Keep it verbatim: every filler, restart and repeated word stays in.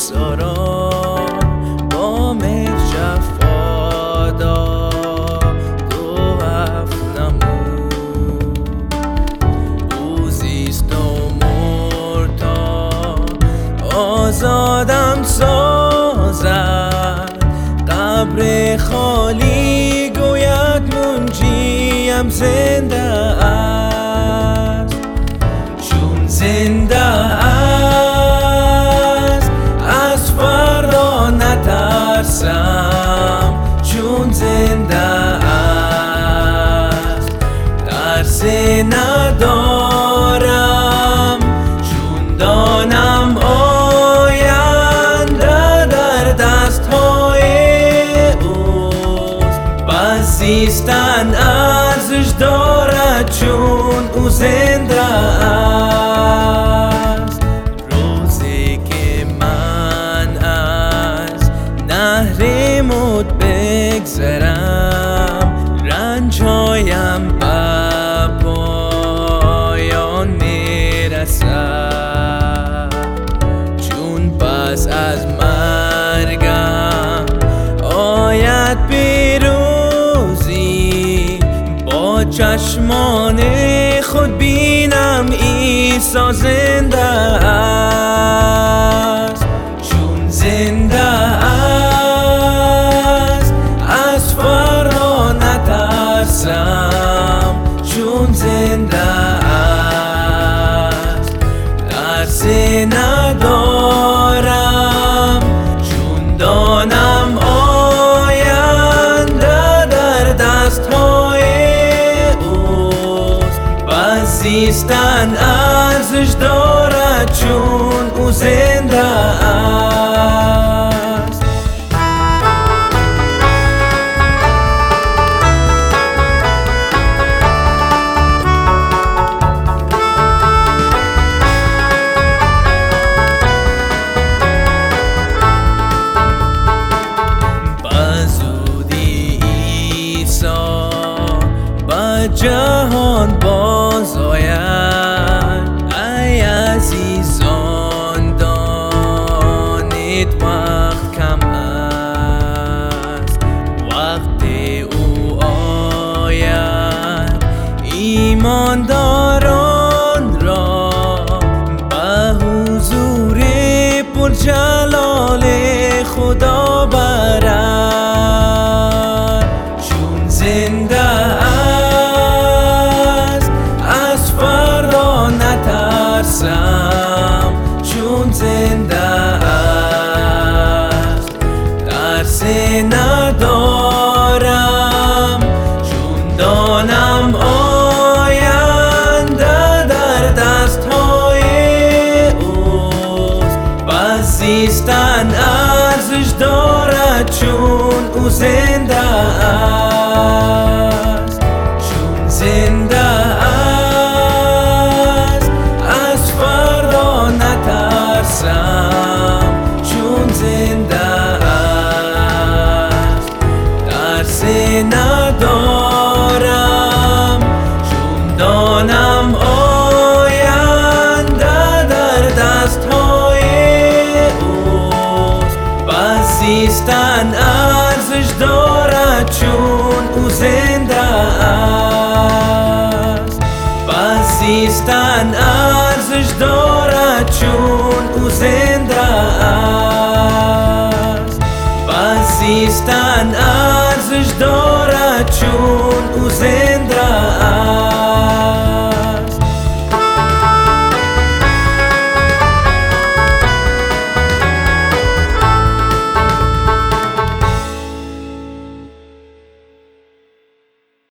ساران بام جفادا دو هفت نمو اوزیست و مرتا آزادم سازد قبر خالی گوید منجیم زنده است چون زنده است از فردا نترسم چون زنده است ترسی ندارم چون دانم آینده در دست‌های اوست پس زیستن ارزش دارد چون او زنده است روزی که من از نهر موت بگذرم رنج‌هایم به پایان میرسد چون پس از مرگم آید پیروزی با چشمان خود بینم عیسی زنده است چون زنده است از فردا نترسم چون زنده است ترسی ندارم چون دانم آینده در دست‌های اوست پس زیستن ارزش دارد چون او زنده است جهان باز آید ای عزیزان دانید وقت کم است وقت او آید ایمانداران را به حضور پرجلال خدا برد چون زنده چون زنده است ترسی ندارم چون دانم آینده در دست‌های اوست پس زیستن ارزش دارد چون او زنده است چون زنده چون زنده است ترسی ندارم چون دانم آینده در دست‌های اوست پس زیستن ارزش دارد چون او زنده است پس زیستن ارزش دارد چون او زنده است پس زیستن ارزش دارد چون او زنده